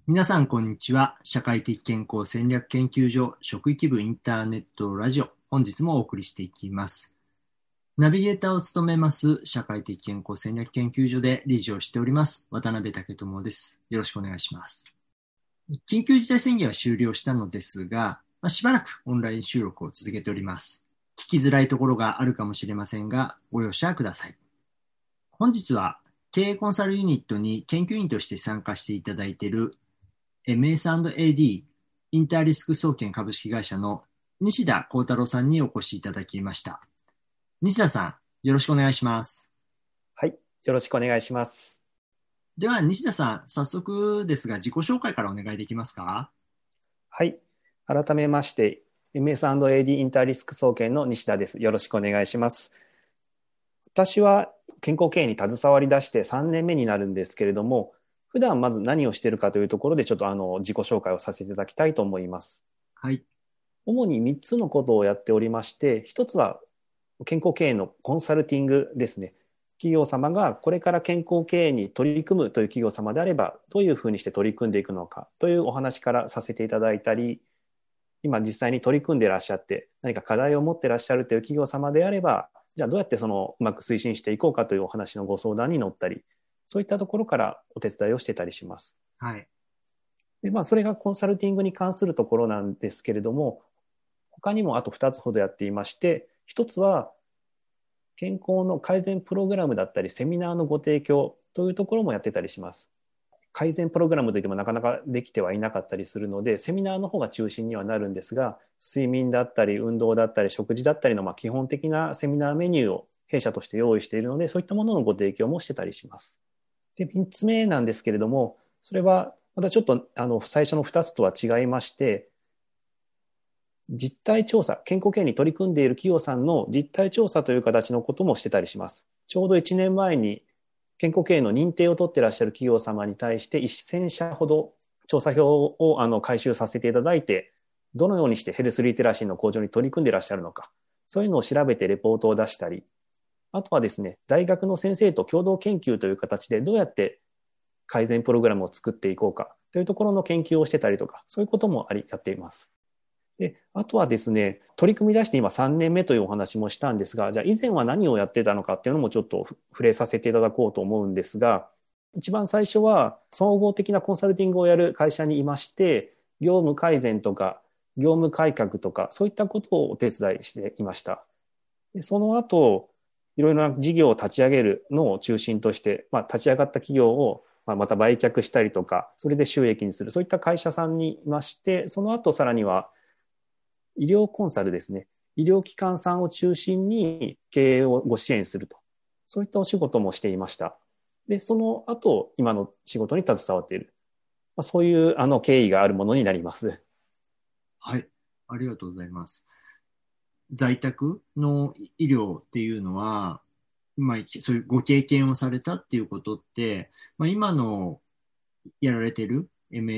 皆さん、こんにちは。社会的健康戦略研究所職域部インターネットラジオ。本日もお送りしていきます。ナビゲーターを務めます社会的健康戦略研究所で理事をしております渡辺武智です。よろしくお願いします。緊急事態宣言は終了したのですが、しばらくオンライン収録を続けております。聞きづらいところがあるかもしれませんが、ご容赦ください。本日は経営コンサルユニットに研究員として参加していただいているMS&AD インターリスク総研株式会社の西田幸太郎さんにお越しいただきました。西田さん、よろしくお願いします。 はい、よろしくお願いします。 では西田さん、早速ですが自己紹介からお願いできますか？ はい、改めまして MS&AD インターリスク総研の西田です。よろしくお願いします。私は健康経営に携わり出して3年目になるんですけれども、普段まず何をしているかというところでちょっと自己紹介をさせていただきたいと思います。 はい。 主に3つのことをやっておりまして、1つは健康経営のコンサルティングですね。企業様がこれから健康経営に取り組むという企業様であれば、どういうふうにして取り組んでいくのかというお話からさせていただいたり、今実際に取り組んでいらっしゃって何か課題を持っていらっしゃるという企業様であれば、じゃあどうやってうまく推進していこうかというお話のご相談に乗ったり、そういったところからお手伝いをしてたりします。 はい。 で、それがコンサルティングに関するところなんですけれども、他にもあと2つほどやっていまして、1つは健康の改善プログラムだったりセミナーのご提供というところもやってたりします。改善プログラムといってもなかなかできてはいなかったりするので、セミナーの方が中心にはなるんですが、睡眠だったり運動だったり食事だったりの基本的なセミナーメニューを弊社として用意しているので、そういったもののご提供もしてたりします。で、3つ目なんですけれども、それはまたちょっと最初の2つとは違いまして、実態調査、健康経営に取り組んでいる企業さんの実態調査という形のこともしてたりします。ちょうど1年前に健康経営の認定を取っていらっしゃる企業様に対して1000社ほど調査票を回収させていただいて、どのようにしてヘルスリテラシーの向上に取り組んでいらっしゃるのか、そういうのを調べてレポートを出したり、あとはですね、大学の先生と共同研究という形でどうやって改善プログラムを作っていこうかというところの研究をしてたりとか、そういうこともやっています。で、あとはですね、取り組み出して今3年目というお話もしたんですが、じゃあ以前は何をやってたのかっていうのもちょっと触れさせていただこうと思うんですが、一番最初は総合的なコンサルティングをやる会社にいまして、業務改善とか業務改革とかそういったことをお手伝いしていました。で、その後、いろいろな事業を立ち上げるのを中心として、立ち上がった企業をまた売却したりとか、それで収益にする、そういった会社さんにいまして、その後さらには医療コンサルですね。医療機関さんを中心に経営をご支援すると。そういったお仕事もしていました。で、その後、今の仕事に携わっている。そういう経緯があるものになります。 はい。ありがとうございます。在宅の医療っていうのは、そういうご経験をされたっていうことって、今のやられてる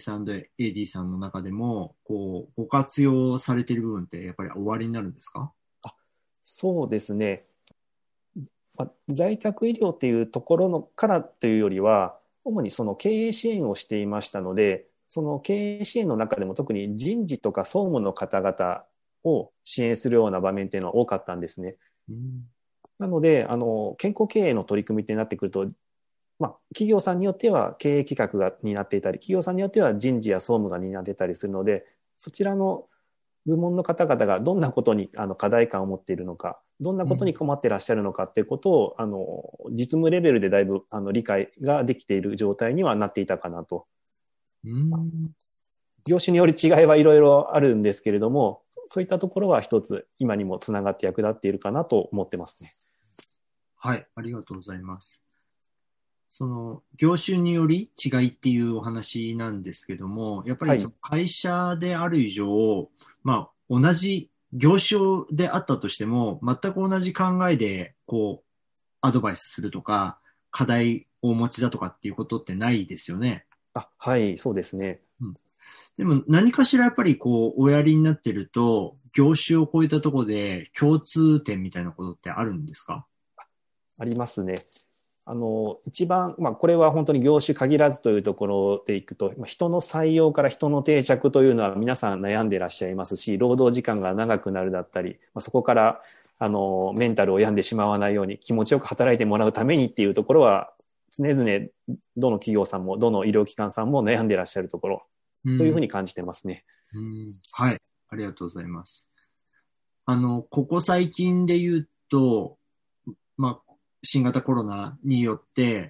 MS&AD さんの中でも、ご活用されている部分ってやっぱり終わりになるんですか？ そうですね。在宅医療っていうところのからというよりは、主にその経営支援をしていましたので、その経営支援の中でも特に人事とか総務の方々を支援するような場面っていうのは多かったんですね。なので、健康経営の取り組みってなってくると、企業さんによっては経営企画が担っていたり、企業さんによっては人事や総務が担っていたりするので、そちらの部門の方々がどんなことに課題感を持っているのか、どんなことに困っていらっしゃるのかっていうことを、実務レベルでだいぶ理解ができている状態にはなっていたかなと。業種により違いはいろいろあるんですけれども、そういったところは一つ今にもつながって役立っているかなと思ってますね。 はい、ありがとうございます。その業種により違いっていうお話なんですけども、やっぱりその会社である以上、同じ業種であったとしても、全く同じ考えでアドバイスするとか、課題をお持ちだとかっていうことってないですよね。 はい、そうですね。 でも何かしらやっぱりおやりになってると、業種を超えたところで共通点みたいなことってあるんですか？ ありますね。 一番、これは本当に業種限らずというところでいくと、人の採用から人の定着というのは皆さん悩んでいらっしゃいますし、労働時間が長くなるだったり、そこからメンタルを病んでしまわないように気持ちよく働いてもらうためにっていうところは、常々どの企業さんもどの医療機関さんも悩んでいらっしゃるところというふうに感じてますね。 はい、ありがとうございます。ここ最近で言うと、新型コロナによって、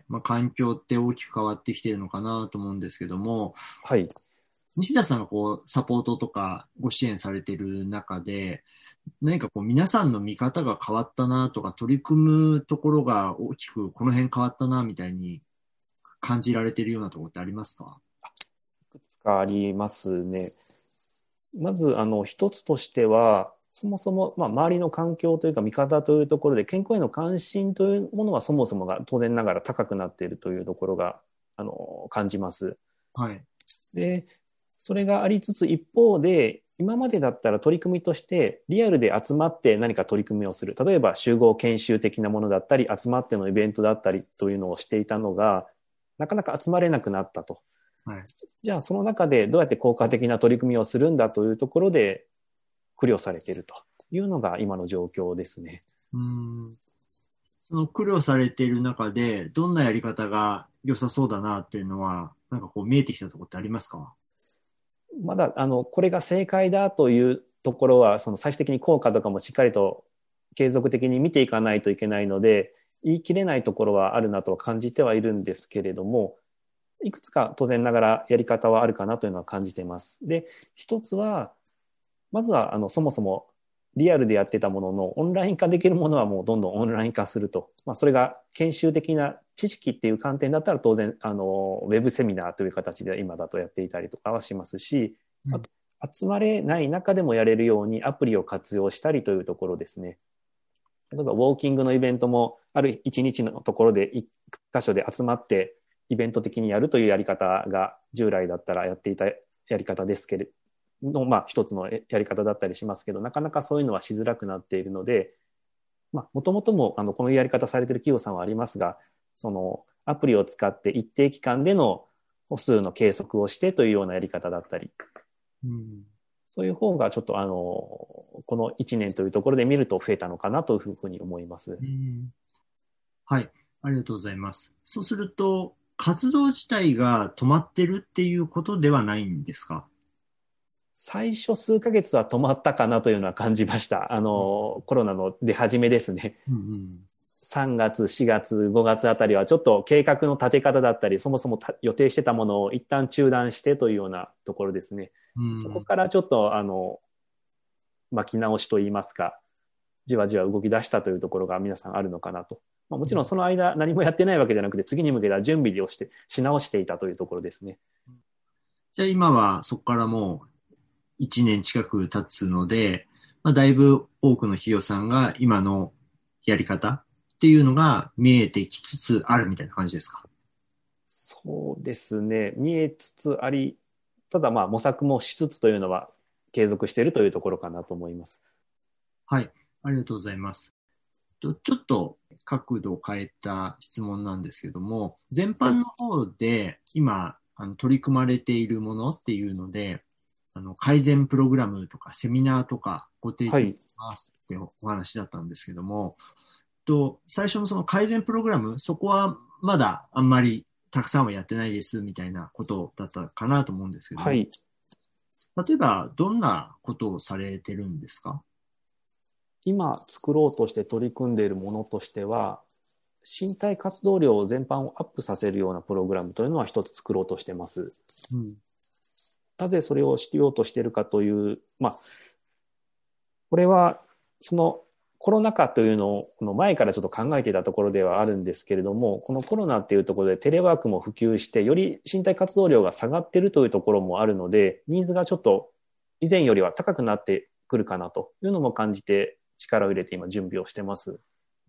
環境って大きく変わってきているのかなと思うんですけども、 はい。 西田さんがサポートとかご支援されている中で、何か皆さんの見方が変わったなとか、取り組むところが大きくこの辺変わったなみたいに感じられているようなところってありますか？ いくつかありますね。まず、一つとしては、そもそも、周りの環境というか見方というところで健康への関心というものはそもそもが当然ながら高くなっているというところが感じます。 はい。 で、それがありつつ一方で今までだったら取り組みとしてリアルで集まって何か取り組みをする、例えば集合研修的なものだったり集まってのイベントだったりというのをしていたのがなかなか集まれなくなったと。はい、じゃあその中でどうやって効果的な取り組みをするんだというところで苦慮されているというのが今の状況ですね。 その苦慮されている中でどんなやり方が良さそうだなっていうのはなんか見えてきたところってありますか？ まだこれが正解だというところはその最終的に効果とかもしっかりと継続的に見ていかないといけないので言い切れないところはあるなと感じてはいるんですけれども、いくつか当然ながらやり方はあるかなというのは感じています。で、一つはまずはそもそもリアルでやってたもののオンライン化できるものはもうどんどんオンライン化すると、それが研修的な知識っていう観点だったら当然ウェブセミナーという形で今だとやっていたりとかはしますし、あと集まれない中でもやれるようにアプリを活用したりというところですね。例えばウォーキングのイベントもある一日のところで一箇所で集まってイベント的にやるというやり方が従来だったらやっていたやり方ですけれどの、一つのやり方だったりしますけど、なかなかそういうのはしづらくなっているので、もともともこのやり方されている企業さんはありますが、そのアプリを使って一定期間での歩数の計測をしてというようなやり方だったり、そういう方がちょっとこの1年というところで見ると増えたのかなというふうに思います。 はい、ありがとうございます。そうすると活動自体が止まってるっていうことではないんですか？ 最初数ヶ月は止まったかなというのは感じました。コロナの出始めですね。3月、4月、5月あたりはちょっと計画の立て方だったり、そもそも予定してたものを一旦中断してというようなところですね。そこからちょっと巻き直しといいますか、じわじわ動き出したというところが皆さんあるのかなと。もちろんその間何もやってないわけじゃなくて、次に向けた準備をし直していたというところですね。 じゃあ今はそこからもう1年近く経つので、だいぶ多くの企業さんが今のやり方っていうのが見えてきつつあるみたいな感じですか？ そうですね。見えつつあり、ただ模索もしつつというのは継続しているというところかなと思います。 はい、ありがとうございます。ちょっと角度を変えた質問なんですけども、全般の方で今取り組まれているものっていうので、改善プログラムとかセミナーとかご提供しますってお話だったんですけども、最初のその改善プログラム、そこはまだあんまりたくさんはやってないですみたいなことだったかなと思うんですけども、例えばどんなことをされてるんですか？ 今作ろうとして取り組んでいるものとしては、身体活動量全般をアップさせるようなプログラムというのは一つ作ろうとしています。なぜそれをしようとしているかという、これはそのコロナ禍というのの前からちょっと考えていたところではあるんですけれども、このコロナっていうところでテレワークも普及して、より身体活動量が下がっているというところもあるので、ニーズがちょっと以前よりは高くなってくるかなというのも感じて、力を入れて今準備をしてます。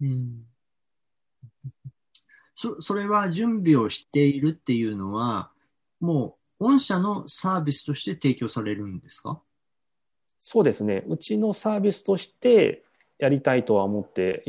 それは準備をしているっていうのは、もう御社のサービスとして提供されるんですか？ そうですね。うちのサービスとしてやりたいとは思って今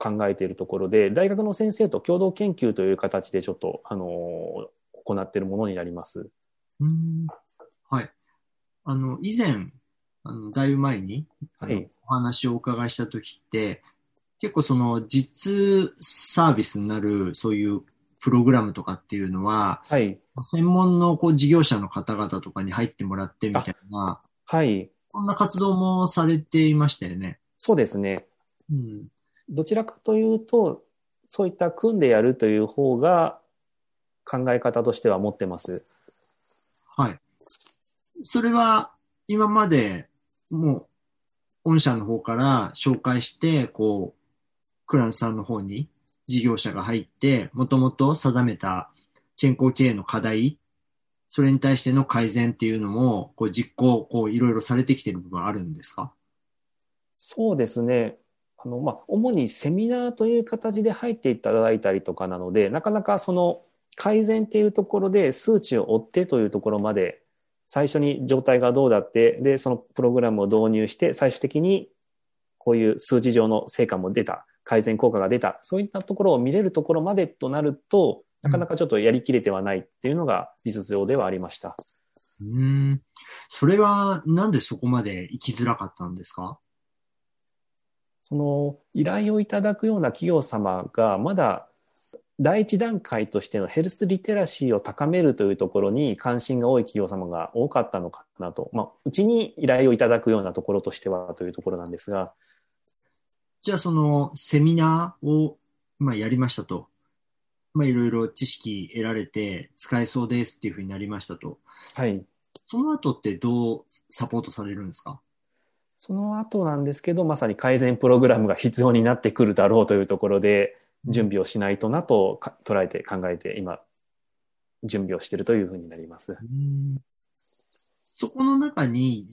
考えているところで、大学の先生と共同研究という形でちょっと、行っているものになります。 はい。以前、だいぶ前に、 はい。 お話をお伺いしたときって、結構その実サービスになるそういうプログラムとかっていうのは、 はい。 専門のこう事業者の方々とかに入ってもらってみあ、 たいな、 はい。 そんな活動もされていましたよね。 そうですね。 うん。 どちらかというと、そういった組んでやるという方が考え方としては持ってます。 はい。それは今までもう御社の方から紹介して、こう、クランさんの方に事業者が入って、もともと定めた健康経営の課題、それに対しての改善っていうのも、こう実行、こういろいろされてきている部分はあるんですか？ そうですね。主にセミナーという形で入っていただいたりとかなので、なかなかその改善っていうところで数値を追ってというところまで、最初に状態がどうだって、で、そのプログラムを導入して、最終的にこういう数値上の成果も出た、改善効果が出た、そういったところを見れるところまでとなると、なかなかちょっとやりきれてはないっていうのが実情ではありました。 それはなんでそこまで行きづらかったんですか？ その依頼をいただくような企業様がまだ第一段階としてのヘルスリテラシーを高めるというところに関心が多い企業様が多かったのかなと、うちに依頼をいただくようなところとしてはというところなんですが。 じゃあそのセミナーを、やりましたと。いろいろ知識得られて使えそうですっていうふうになりましたと。 はい。 その後ってどうサポートされるんですか？ その後なんですけど、まさに改善プログラムが必要になってくるだろうというところで、準備をしないとなと捉えて考えて、今、準備をしているというふうになります。 そこの中に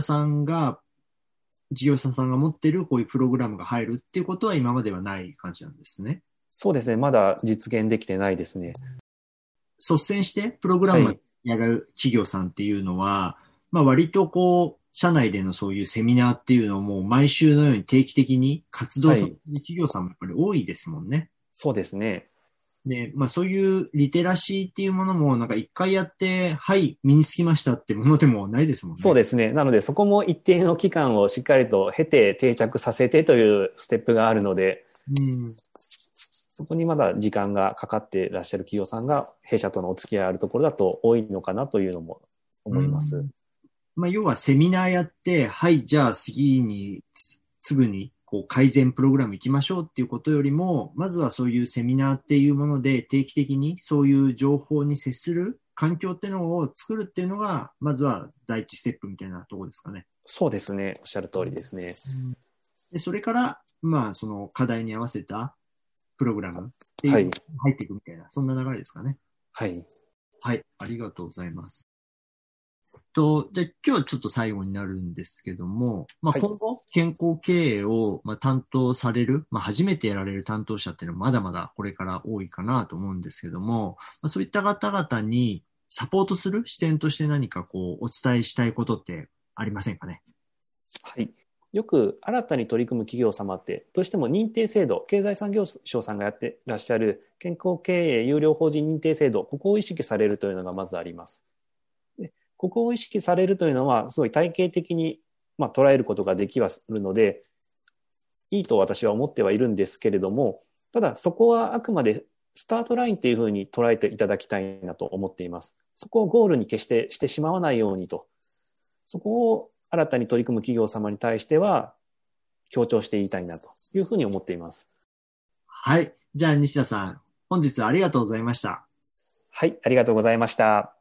事業者さんが持っているこういうプログラムが入るっていうことは今まではない感じなんですね。 そうですね。まだ実現できてないですね。 率先してプログラムをはい。 やる企業さんっていうのは、割とこう、社内でのそういうセミナーっていうのをもう毎週のように定期的に活動されてはい。 いる企業さんもやっぱり多いですもんね。 そうですね。 で、そういうリテラシーっていうものもなんか一回やって、はい、身につきましたってものでもないですもんね。 そうですね。なので、そこも一定の期間をしっかりと経て定着させてというステップがあるので、 うん。 そこにまだ時間がかかっていらっしゃる企業さんが弊社とのお付き合いあるところだと多いのかなというのも思います。 要はセミナーやって、はい、じゃあ次にすぐにこう改善プログラム行きましょうっていうことよりも、まずはそういうセミナーっていうもので定期的にそういう情報に接する環境っていうのを作るっていうのが、まずは第一ステップみたいなところですかね。 そうですね。おっしゃる通りですね。 で、それから、その課題に合わせたプログラムっていうのはい。 に入っていくみたいな、そんな流れですかね。 はい。 はい、ありがとうございます。じゃあ今日はちょっと最後になるんですけども、 はい。 今後、健康経営を担当される、初めてやられる担当者っていうのはまだまだこれから多いかなと思うんですけども、そういった方々にサポートする視点として何かこうお伝えしたいことってありませんかね？ はい。よく新たに取り組む企業様って、どうしても認定制度、経済産業省さんがやってらっしゃる健康経営有料法人認定制度、ここを意識されるというのがまずあります。で、ここを意識されるというのは、すごい体系的に、捉えることができはするので、いいと私は思ってはいるんですけれども、ただそこはあくまでスタートラインっていうふうに捉えていただきたいなと思っています。そこをゴールに決してしてしまわないようにと。そこを新たに取り組む企業様に対しては強調して言いたいなというふうに思っています。 はい。じゃあ西田さん、本日はありがとうございました。 はい、ありがとうございました。